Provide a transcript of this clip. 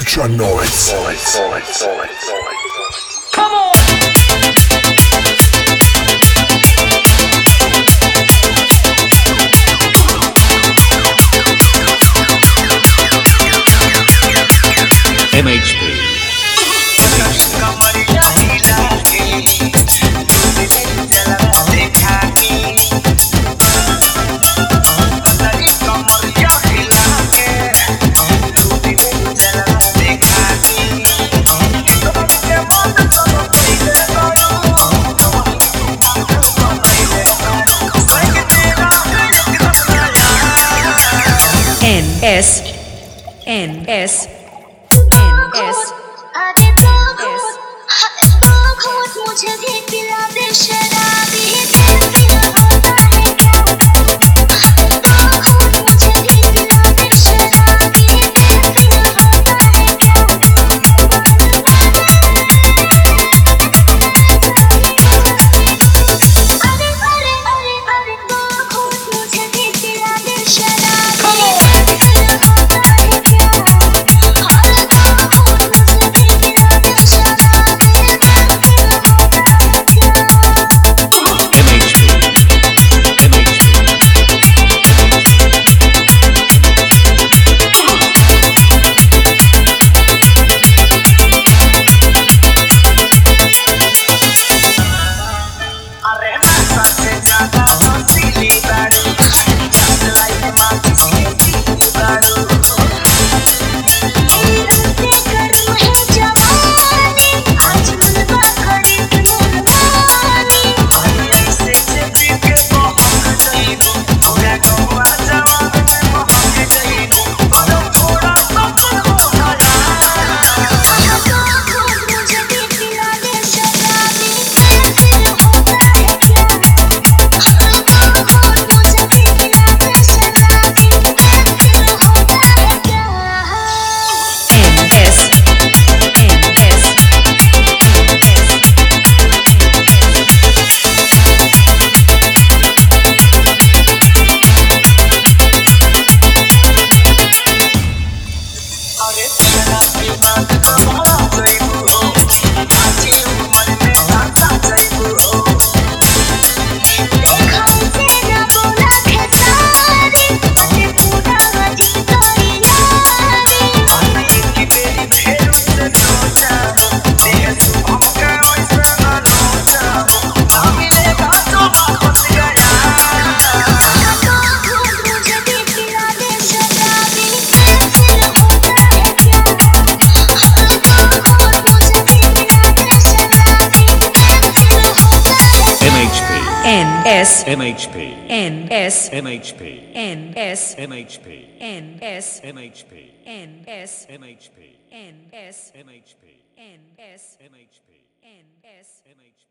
Ultra noise. Come on! MHP. NS NS आगे तो घूट मुझे भी पिला दे शराबी दिल होता है क्या तो घूट मुझे भी पिला दे शराबी दिल होता है क्या अरे अरे अरे अरे तो घूट मुझे भी पिला दे शराबी दिल होता है क्या NS MHP. NS MHP. NS MHP. NS MHP. NS MHP. NS MHP. NS MHP. NS MHP.